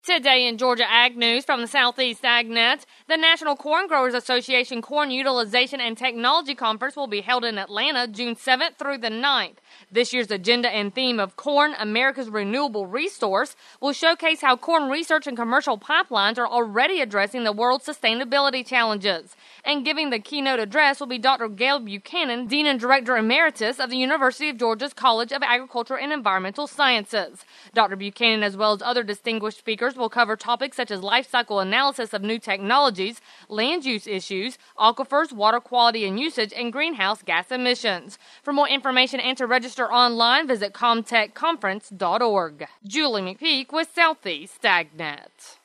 Today in Georgia Ag News from the Southeast AgNet, the National Corn Growers Association Corn Utilization and Technology Conference will be held in Atlanta June 7th through the 9th. This year's agenda and theme of Corn, America's Renewable Resource, will showcase how corn research and commercial pipelines are already addressing the world's sustainability challenges. And giving the keynote address will be Dr. Gail Buchanan, Dean and Director Emeritus of the University of Georgia's College of Agriculture and Environmental Sciences. Dr. Buchanan, as well as other distinguished speakers, will cover topics such as life cycle analysis of new technologies, land use issues, aquifers, water quality and usage, and greenhouse gas emissions. For more information and to register online, visit comtechconference.org. Julie McPeak with Southeast AgNet.